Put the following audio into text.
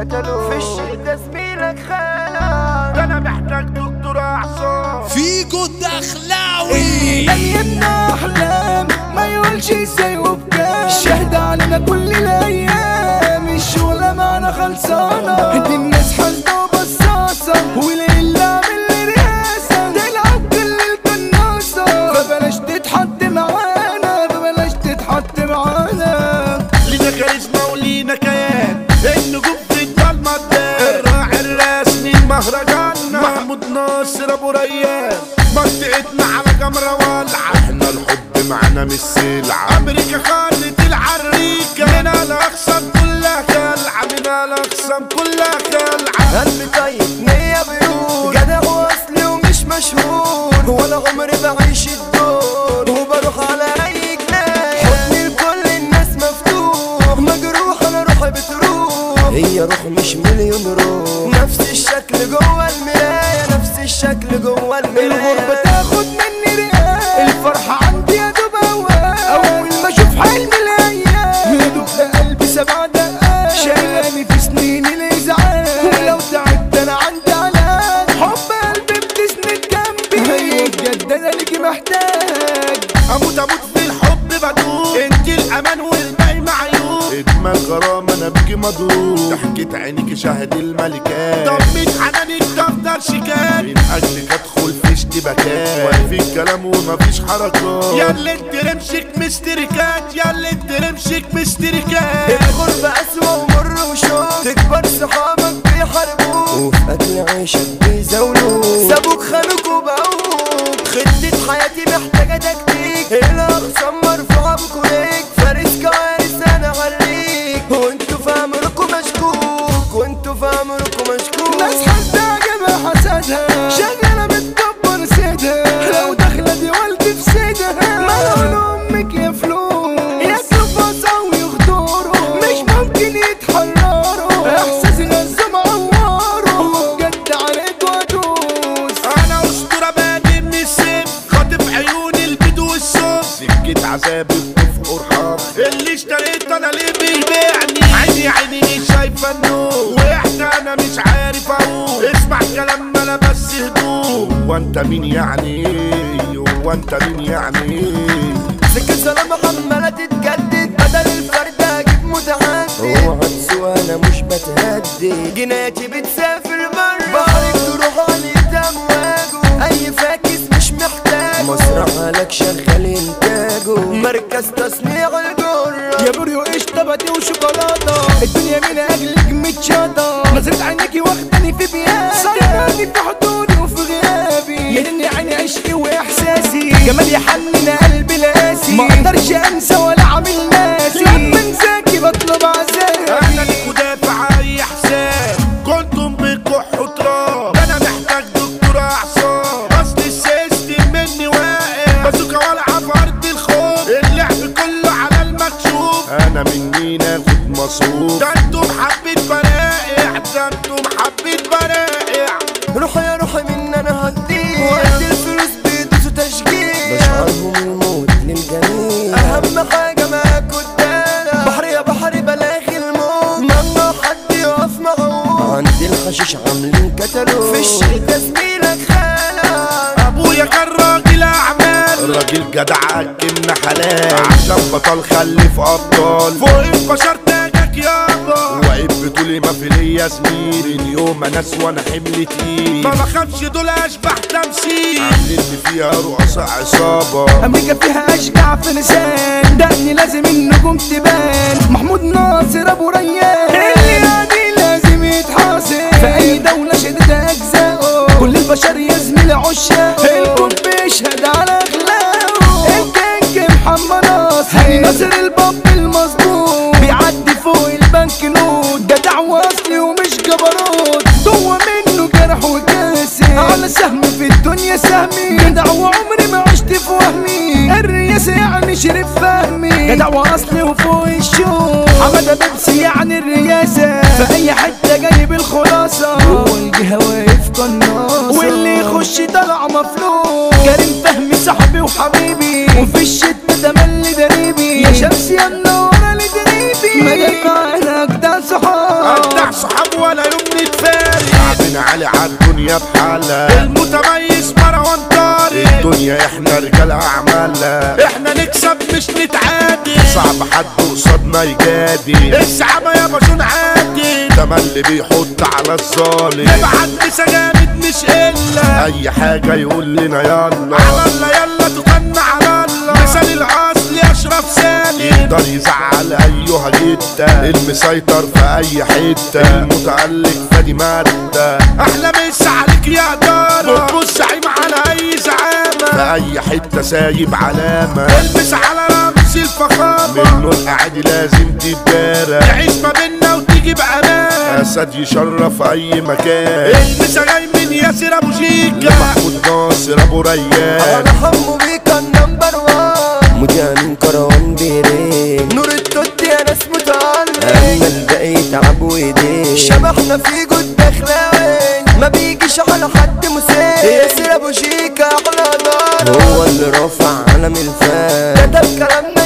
قتلوه في الشدة زميلك خالد. ده انا محتاج دكتور اعصاب فيكو الدخلاوي يبنى احلام ما يقولش ازاي وبكام. شهد علينا كل الايام الشغلة معنا خلصانة. دي الناس حاسدة وبصاصة وليلة عامل رئاسة تلعب كل القناصة. فبلاش تتحط معانا فبلاش تتحط معانا. لينا كاريزما ولينا كيان النجوم في الضلمة تبان. الراعي الرسمي المهرجان محمود ناصر ابو ريان. منطقتنا على جمرة والعة احنا الحب معنا مش سلعة. امريكا خلت العريكة من الاقسام كلها خلعة من الاقسام كلها خلعة. قلبي طيب نية بيقول جدع واصلي ومش مشهور. ولا عمري بعيش الدور وبروح على اي جناية. حضني لكل الناس مفتوح مجروح انا روحي بتروح. هي روح مش مليون روح. نفس الشكل جوه المراية نفس الشكل جوه المراية. الغربة تاخد مني رقاق الفرحة عندي يا دوب هواق. اول ما اشوف حلم الايام يدق قلبي 7 دقات. شايلاني في سنين الازعاج ولو تعبت انا عندي علاج. حب قلبي بتسند جنبي هي بجد انا ليكي محتاج. اموت في الحب بدوب انت الامان والباقي معيوب. ادمان غرام انا بيكي مضروب. ضحكة عينيكي شاهد الملكات. ضمك حنانك دفتر شيكات. من اجلك ادخل في اشتباكات. واقفين كلام ومفيش حركات. يا اللي انت رمشك مشتركات يا اللي انت رمشك مشتركات. الغربة اسوأ ومر وشوق. تكبر صحابك بيحاربوك وفي اكل عيشك بيزاولوك. سابوك خانوك وباعوك. خطة حياتي محتاجة تكتيك. الاقسام مرفوعة بكوريك. فارس كوارث انا غريك. وانتوا في امركم مشكوك وانتوا في امركم مشكوك. ناس حاسدة عجبها حسدها شغالة بتكبر سيدها. لو داخلة دي والدي في سيدها ملعون امك يا فلوس. ياكلوا فصا ويغدروا مش ممكن يتحرروا. احساس نزم عواروا بجد عليك وادوس. انا اسطورة بادي من السم خاطف عيون البدو والصوت. سكة عذابي بطفق ورحاب اللي اشتريت انا ليه بيبيعني. عيني مش شايفة النور وقعت انا مش عارف اقول. اسمع كلام انا بس هدوء. وانت مين يعني وانت مين يعني. سكة سلامة عمالة تتجدد بدل الفرد اجيب متعدد. اوعى تسوى انا مش بتهدد. جناياتي بتسافر بره بحرك تروح عليك امواجه. اي فاكس مش محتاجه. مصرع لك شغال انتاجه. مركز تصنيع الجرة يا بوريو قشطة باتي وشوكولاتة. الدنيا من اجلك متشاطة. نظرة عينيكي واخداني في بياتي. صيراني في حضوري وفي غيابي. يهني عيني عشقي واحساسي. جمال يحنن قلبي لاسي. ما اقدرش انسى ولا عامل ناسي. لما انساكي بطلب عذاب. انا ليك ودافع اي حساب. كنتم بكحوا تراب. انا محتاج دكتور اعصاب. اصل السيستم مني واقع. بازوكا والعة في ارض الخوف. اللعب كله على المكشوف. انا من مين اخد مصروف. ده انتم حبيت برائع ده انتم حبيت برائع. روحي يا روحي من انا هديه. وقت الفلوس بيدوسوا تشجيع. بشعرهم الموت للجميع. اهم حاجة معاك قدامنا. بحر يا بحر بلاغي الموت. ممنوع حد يقف معه. عندي الحشيش عاملين كتالوج. في الشتا زميلك خالد. ابويا كان راجل اعمال. راجل جدع اكلنا حلال. عشان بطل خلف ابطال. فوق البشر تاجك يابا. واقف بطولي ما في ليا زميل. من يوم انا وانا حمل تقيل. ما بخافش دول اشبح تمثيل. عاملين فيها رؤساء عصابة. امريكا فيها اشجع في لسان. دقني لازم النجوم تبان. محمود ناصر ابو ريان. اللي عادي لازم يتحاسب. في اي دولة شدت اجزائه. كل البشر يا زميلي عشاقه. الكون بيشهد على اخلاقه. الكينج محمد ناصر. هاني ناصر الباب المظبوط. بيعدي فوق البنك نوت. جدع واصلي ومش جبروت. جوه منه جرح وكاسر. على سهم في الدنيا سهمي. جدع وعمري ما عشت في وهمي. الرياسة يعني شريف فهمي. جدع واصلي وفوق الشوق. حمادة بيبسي يعني الرياسة. في اي حتة جايب الخلاصة. جوه الجهة واقف قناصة. واللي يخش طلع مفلوس. كريم فهمي صاحبي وحبيبي. وفي الشدة ده ملي دريبي. يا شمس يا منورة لدريبي. مجال معانا اجدع صحاب. اجدع صحاب علي عالدنيا بحالها، المتميز مروان طارق، الدنيا احنا رجال اعمالها، احنا نكسب مش نتعادل، صعب حد قصادنا يجادل، الزعامة يا باشون عادل، ده اللي بيحط على الظالم، ابعت مسا جامد مش الا اي حاجة يقول لنا يلا على الله، يلا تغنى على الله، مثال الاصل اشرف سالم، يقدر يزعل ايها جدا، المسيطر في اي حتة، المتألق فادي مادة، احلى مسا عليك يا دارة، بص زعيم على اي زعامة، في اي حتة سايب علامة، البس على رمز الفخامة، منه القعد لازم تتدارى، تعيش ما بينا وتيجي بامان، اسد يشرف اي مكان، المسا جاي من ياسر ابو شيكا، محمود ناصر ابو ريان، انا حمو بيكا النمبر وان، مجانين كروان بيرين، نور التوت يا ناس متعلم، اما الباقي يتعب وايدين، شبحنا في جود دخلاوي، ما بيجيش على حد مسيء، ياسر ابو شيكا احلى نار، هو اللي رافع علم الفن، كتب كلامنا